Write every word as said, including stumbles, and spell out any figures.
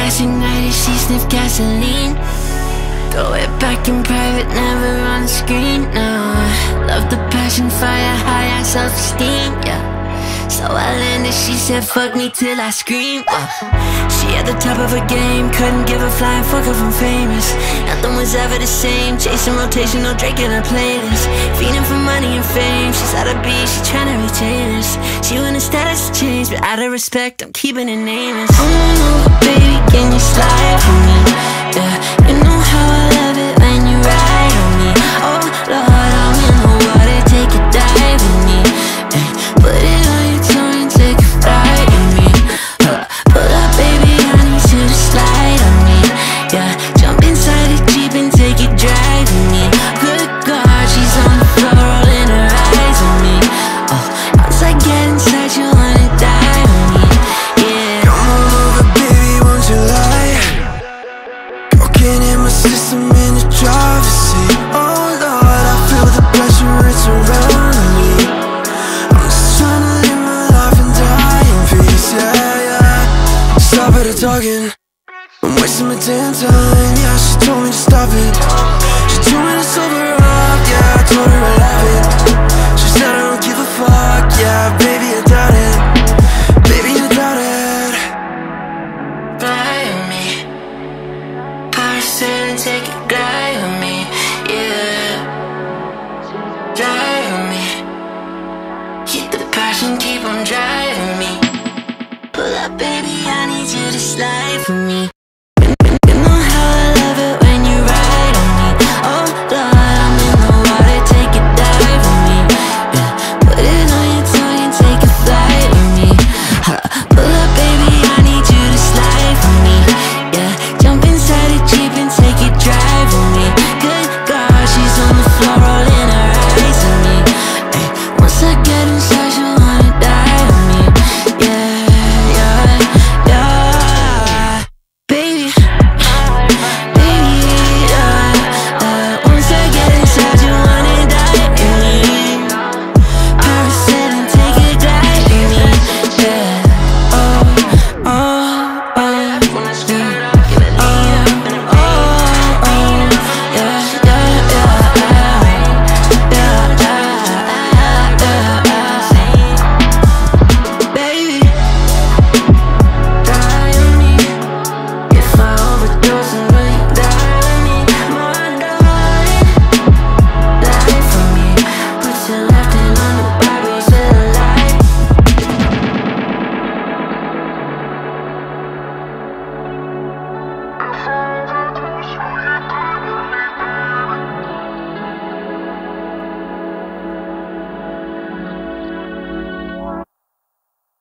gas ignited, she sniff gasoline. Throw it back in private, never on the screen, no. Love the passion, fire, high, high self-esteem, yeah. So I landed, she said fuck me till I scream, uh. She at the top of her game, couldn't give a flying fuck if I'm famous. Nothing was ever the same, chasing rotation, no Drake in her playlist. Feeding for money and fame, she's out of beat, she tryna retain us. She wanted status to change, but out of respect, I'm keeping it nameless. Oh no, baby, can you slide for me? Yeah, you know how I love it when you ride on me. Oh Lord, I'm in the water, take a dive with me. Ay, put it on your tongue and take a flight with me. uh, Pull up, baby, I need you to slide on me. Yeah, jump inside the Jeep and take a drive with me. Good God, she's on the floor, rolling her eyes on me. Oh, once I get inside, you wanna die with me. Yeah. Come on over, baby, won't you lie? Cocaine in my system in the driver's seat. Oh Lord, I feel the pressure, it's surrounding me. I'm just tryna live my life and die in peace, yeah, yeah. Stop at the talking, I'm wasting my damn time. Yeah, she told me to stop it. She told me to sober up, yeah, I told her I love it. She said I don't give a fuck, yeah, baby, I doubt it. Baby, I doubt it. Fly with me, Paris and take a glide with me, yeah. Drive with me, keep the passion, keep on driving me. Pull up, baby, I need you to slide for me.